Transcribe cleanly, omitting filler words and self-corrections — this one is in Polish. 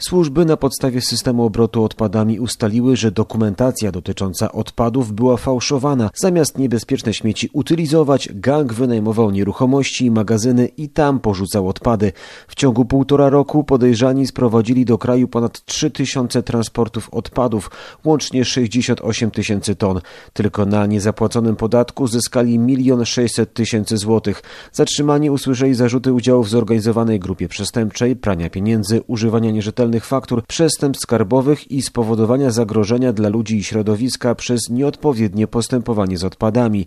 Służby na podstawie systemu obrotu odpadami ustaliły, że dokumentacja dotycząca odpadów była fałszowana. Zamiast niebezpieczne śmieci utylizować, gang wynajmował nieruchomości i magazyny i tam porzucał odpady. W ciągu 1,5 roku podejrzani sprowadzili do kraju ponad 3000 transportów odpadów, łącznie 68 000 ton. Tylko na niezapłaconym podatku zyskali 1 600 000 złotych. Zatrzymani usłyszeli zarzuty udziału w zorganizowanej grupie przestępczej, prania pieniędzy, używania nierzetelnych faktur, przestępstw skarbowych i spowodowania zagrożenia dla ludzi i środowiska przez nieodpowiednie postępowanie z odpadami.